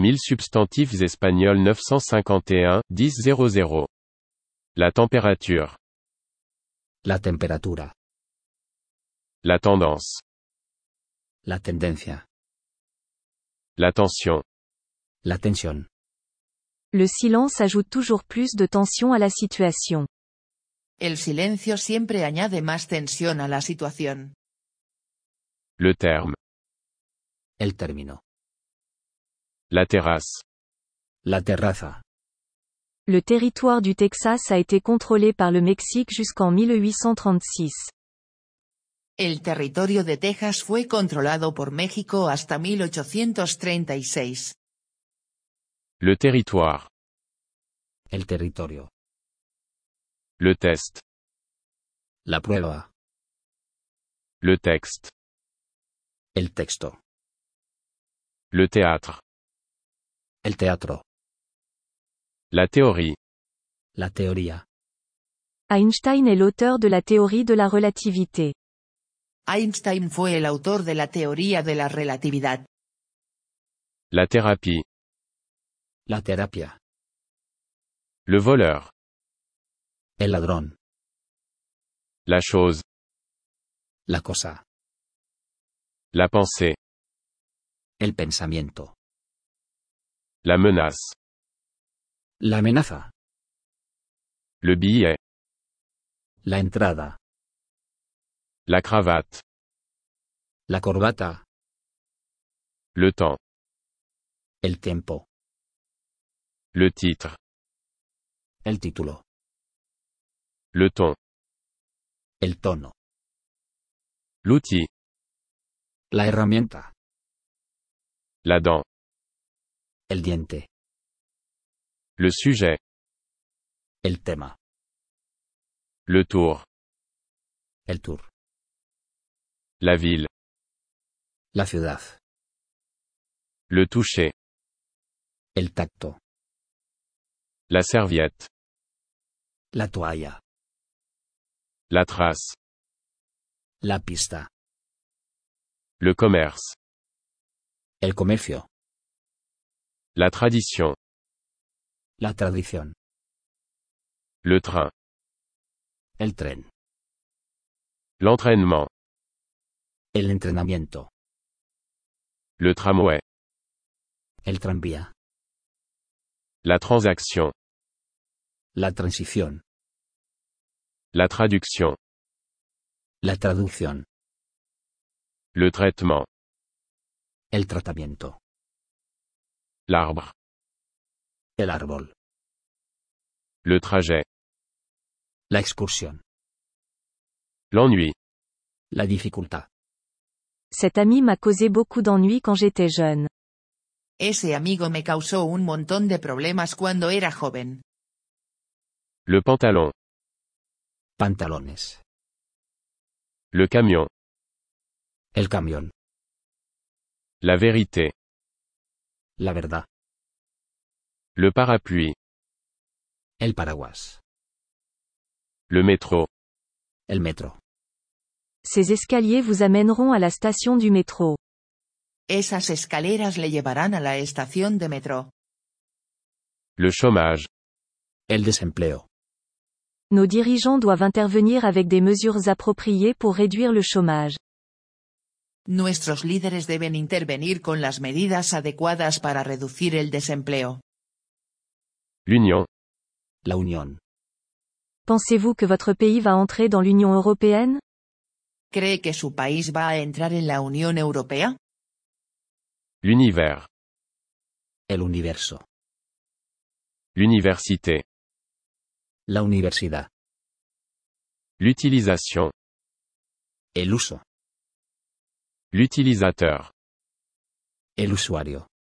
1000 substantifs espagnols 951, 1000. La température. La temperatura. La tendance. La tendencia. La tension. La tensión. Le silence ajoute toujours plus de tension à la situation. El silencio siempre añade más tensión a la situación. Le terme. El término. La terrasse. La terraza. Le territoire du Texas a été contrôlé par le Mexique jusqu'en 1836. El territorio de Texas fue controlado por México hasta 1836. Le territoire. El territorio. Le test. La prueba. Le texte. El texto. Le théâtre. El teatro. La théorie. La teoría. Einstein est l'auteur de la théorie de la relativité. Einstein fue el autor de la teoría de la relatividad. La thérapie. La terapia. Le voleur. El ladrón. La chose. La cosa. La pensée. El pensamiento. La menace. La amenaza. Le billet. La entrada. La cravate. La corbata. Le temps. El tiempo. Le titre. El título. Le ton. El tono. L'outil. La herramienta. La dent. El diente. Le sujet. El tema. Le tour. El tour. La ville. La ciudad. Le toucher. El tacto. La serviette. La toalla. La trace. La pista. Le commerce. El comercio. La tradition. La tradición. Le train. El tren. L'entraînement. El entrenamiento. Le tramway. El tranvía. La transaction. La transición. La traduction. La traducción. Le traitement. El tratamiento. L'arbre. El árbol. Le trajet. La excursión. L'ennui. La dificultad. Cet ami m'a causé beaucoup d'ennuis quand j'étais jeune. Ese amigo me causó un montón de problemas cuando era joven. Le pantalon. Pantalones. Le camion. El camión. La vérité. La verdad. Le parapluie. El paraguas. Le métro. El metro. Ces escaliers vous amèneront à la station du métro. Esas escaleras le llevarán a la estación de metro. Le chômage. El desempleo. Nos dirigeants doivent intervenir avec des mesures appropriées pour réduire le chômage. Nuestros líderes deben intervenir con las medidas adecuadas para reducir el desempleo. L'union. La unión. Pensez-vous que votre pays va entrer dans l'Union européenne? ¿Cree que su país va a entrar en la Unión Europea? L'univers. El universo. L'université. La universidad. L'utilisation. El uso. L'utilisateur. El usuario.